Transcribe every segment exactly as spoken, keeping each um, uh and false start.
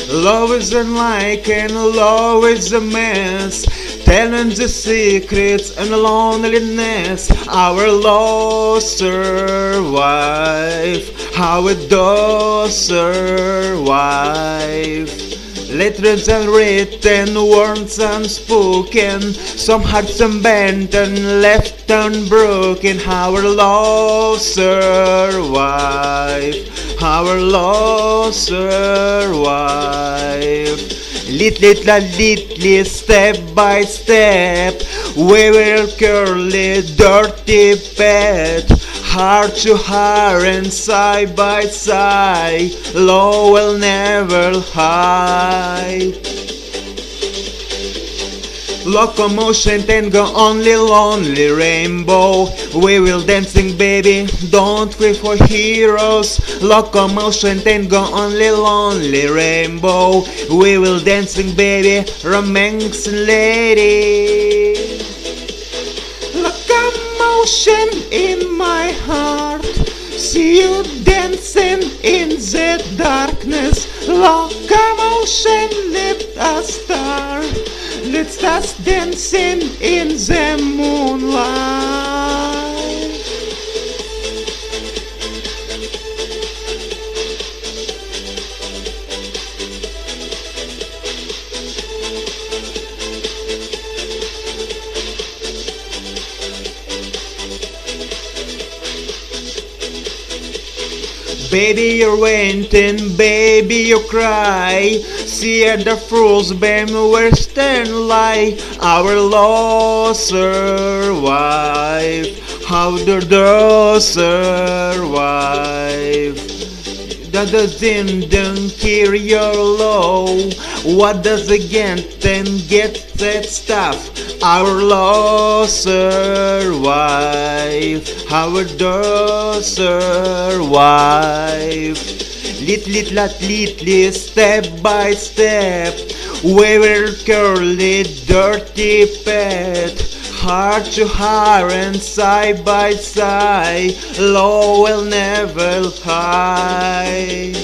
Love is unlike and love is a mess, telling the secrets and loneliness. Our love survive, how it does survive. Letters unwritten, words unspoken, some hearts unbent left unbroken. Our love survive, our love survive. Little, little, little, step by step, we will curly, dirty pet. Heart to heart and side by side, love will never hide. Locomotion, tango, only lonely rainbow. We will dancing, baby, don't wait for heroes. Locomotion, tango, only lonely rainbow. We will dancing, baby, romancing lady. Locomotion in my heart, see you dancing in the darkness. Locomotion, lift a star, let's us dancing in the moonlight. Baby, you're waiting, baby, you cry. See at the fools, baby, we're staying lie. Our love survive, how do they survive? That doesn't don't hear your love. What does it get and get that stuff? Our love survive, how it does survive. Little, little, little, step by step, we will curly, dirty pet. Heart to heart and side by side, love will never hide.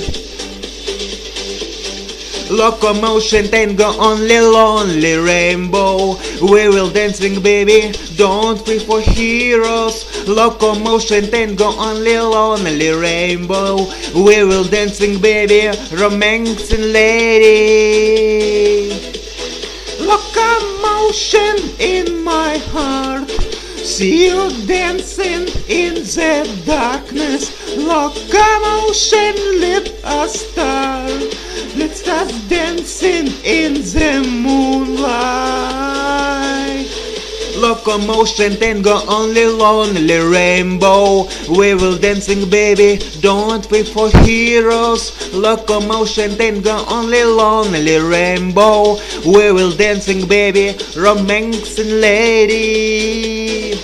Locomotion, tango, only lonely rainbow. We will dancing, baby, don't wait for heroes. Locomotion, tango, only lonely rainbow. We will dancing, baby, romancing lady. Locomotion in my heart, see you dancing in the darkness. Locomotion, lit a star, let's us dancing in the moonlight. Locomotion, tango, only lonely rainbow. We will dancing, baby, don't wait for heroes. Locomotion, tango, only lonely rainbow. We will dancing, baby, romancing lady.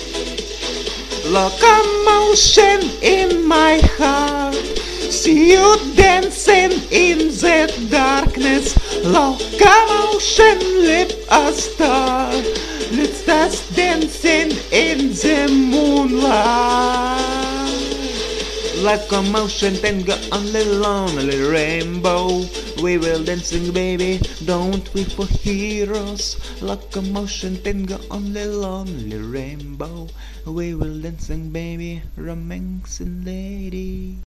Locomotion in my heart, see you dancing in the darkness. Locomotion, lit a star, let's us dancing in the moonlight. Locomotion, tango, only lonely rainbow. We will dancing, baby, don't wait for heroes. Locomotion, tango, only lonely rainbow. We will dancing, baby, romancing lady.